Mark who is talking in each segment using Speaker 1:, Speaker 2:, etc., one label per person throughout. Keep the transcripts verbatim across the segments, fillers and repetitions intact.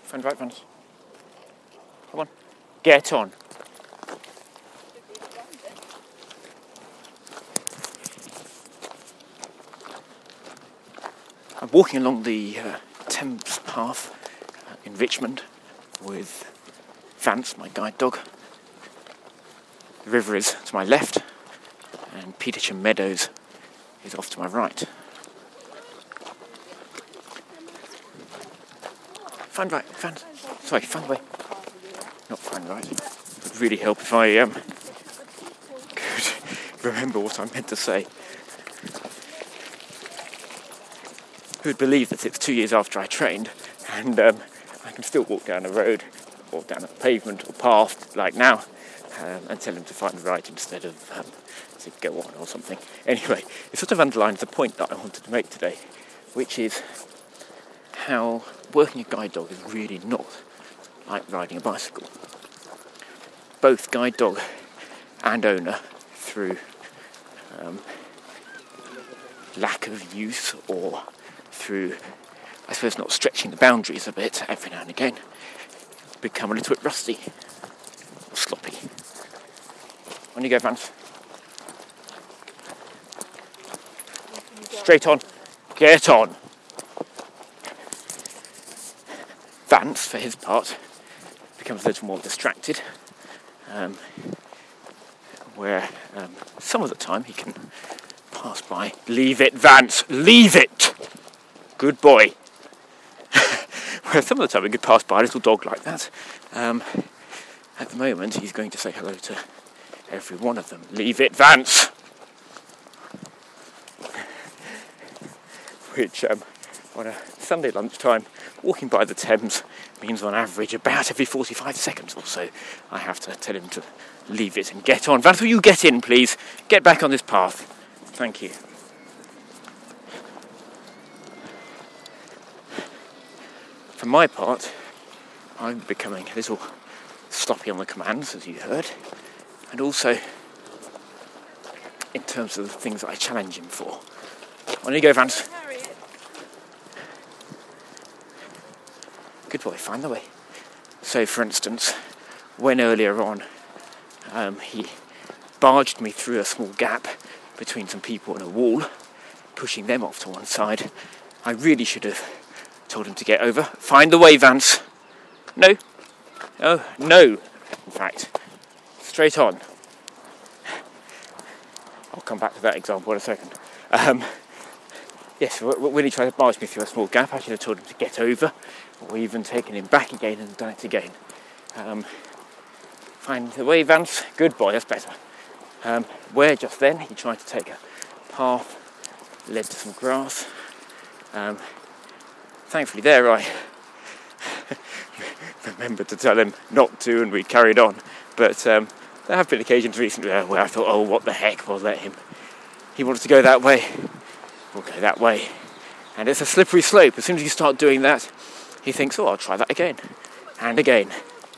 Speaker 1: Find right, Vance. Come on. Get on. I'm walking along the uh, Thames path uh, in Richmond with Vance, my guide dog. The river is to my left and Petersham Meadows is off to my right. Find right, Vance. Sorry, find the way. Not find right. It would really help if I um, could remember what I meant to say. Who would believe that it's two years after I trained and um, I can still walk down a road or down a pavement or path like now um, and tell him to find right instead of um, say go on or something. Anyway, it sort of underlines the point that I wanted to make today, which is how working a guide dog is really not like riding a bicycle. Both guide dog and owner, through um, lack of use or through, I suppose, not stretching the boundaries a bit every now and again, become a little bit rusty or sloppy. On you go, Vance. Straight on. Get on. Vance, for his part, becomes a little more distracted, um, where um, some of the time he can pass by. Leave it, Vance, leave it! Good boy. Where some of the time he could pass by a little dog like that. Um, at the moment, he's going to say hello to every one of them. Leave it, Vance! Which, um, on a Sunday lunchtime, walking by the Thames means on average about every forty-five seconds or so I have to tell him to leave it and get on. Vance, will you get in, please? Get back on this path. Thank you. For my part, I'm becoming a little sloppy on the commands, as you heard, and also in terms of the things that I challenge him for. On you go, Vance. Good boy, find the way. So, for instance, when earlier on um, he barged me through a small gap between some people and a wall, pushing them off to one side, I really should have told him to get over. Find the way, Vance. No. Oh, no, in fact. Straight on. I'll come back to that example in a second. Um, yes, when he tried to barge me through a small gap, I should have told him to get over, or even taken him back again and done it again. Um, find the way, Vance. Good boy, that's better. Um, where just then he tried to take a path, led to some grass. Um, thankfully there I remembered to tell him not to, and we carried on. But um, there have been occasions recently where I thought, oh, what the heck, we'll let him. He wanted to go that way, we'll go that way. And it's a slippery slope. As soon as you start doing that, he thinks, oh, I'll try that again, and again.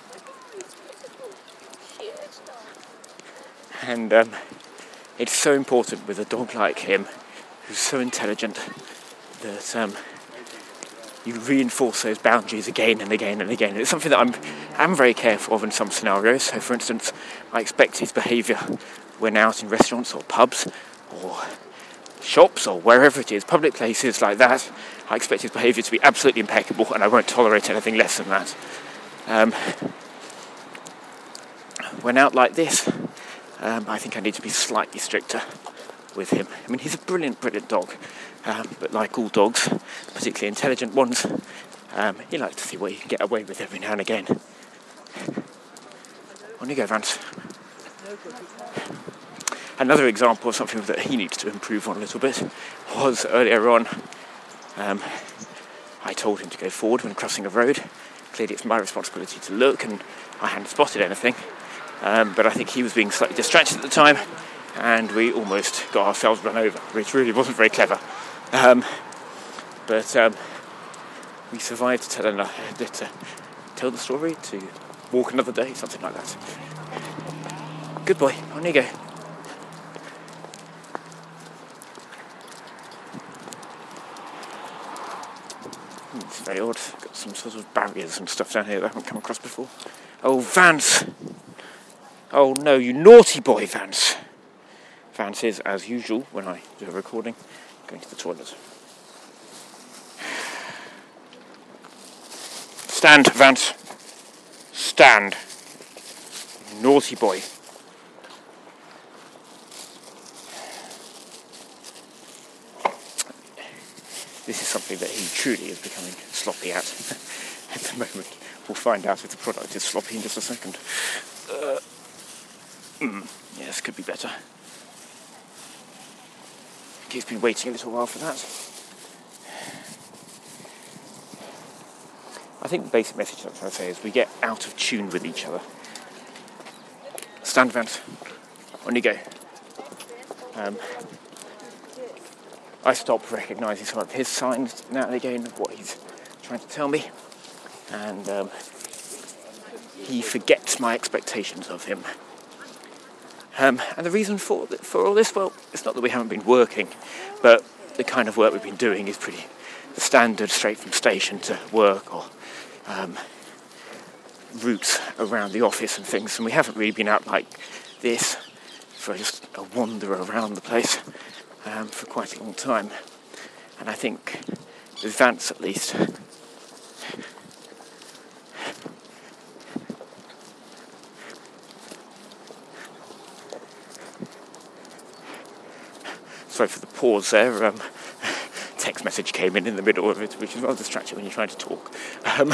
Speaker 1: And um, it's so important with a dog like him, who's so intelligent, that um, you reinforce those boundaries again and again and again. It's something that I'm I'm very careful of in some scenarios. So, for instance, I expect his behaviour when out in restaurants or pubs or shops or wherever it is, public places like that. I expect his behaviour to be absolutely impeccable, and I won't tolerate anything less than that. Um, when out like this, um, I think I need to be slightly stricter with him. I mean, he's a brilliant, brilliant dog, um, but like all dogs, particularly intelligent ones, um, he likes to see what he can get away with every now and again. On you go, Vance. Another example of something that he needs to improve on a little bit was earlier on. Um, I told him to go forward when crossing a road. Clearly it's my responsibility to look, and I hadn't spotted anything. Um, but I think he was being slightly distracted at the time, and we almost got ourselves run over, which really wasn't very clever. Um, but um, we survived to tell, enough, to tell the story, to walk another day, something like that. Good boy, on you go. It's very odd. Got some sort of barriers and stuff down here that I haven't come across before. Oh, Vance! Oh no, you naughty boy, Vance! Vance is, as usual, when I do a recording, going to the toilet. Stand, Vance. Stand. Naughty boy. This is something that he truly is becoming sloppy at at the moment. We'll find out if the product is sloppy in just a second. Uh, mm, yes, could be better. He's been waiting a little while for that. I think the basic message I'm trying to say is we get out of tune with each other. Stand, Vance. On you go. Um, I stop recognising some of his signs now and again of what he's trying to tell me, and um, he forgets my expectations of him. Um, and the reason for for all this, well, it's not that we haven't been working, but the kind of work we've been doing is pretty standard, straight from station to work, or um, routes around the office and things, and we haven't really been out like this for just a wander around the place um, for quite a long time. And I think with Vance at least, sorry for the pause there, um, text message came in in the middle of it, which is rather distracting when you're trying to talk. Um,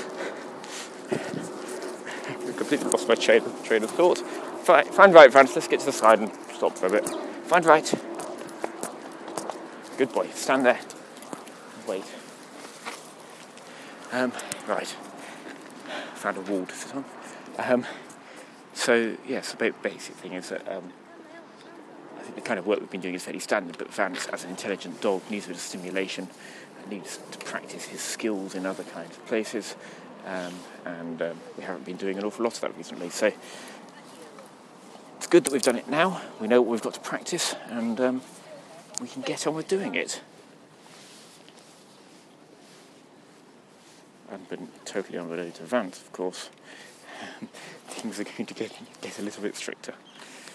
Speaker 1: completely lost my train of, train of thought. Find, find right, Vance, let's get to the side and stop for a bit. Find right. Good boy, stand there. Wait. Um, right. Found a wall to sit on. Um, so, yes, the basic thing is that um, I think the kind of work we've been doing is fairly standard, but Vance, as an intelligent dog, needs a bit of stimulation and needs to practice his skills in other kinds of places. Um, and um, we haven't been doing an awful lot of that recently, so it's good that we've done it now. We know what we've got to practice, and um, we can get on with doing it. I've been totally unrelated to Vance, of course. Things are going to get, get a little bit stricter.